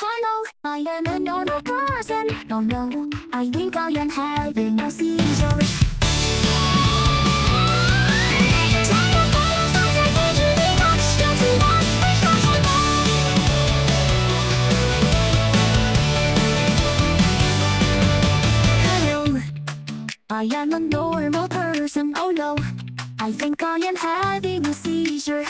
Hello, I am a normal person. Oh no, I think I am having a seizure. Hello, I am a normal person. Oh no, I think I am having a seizure.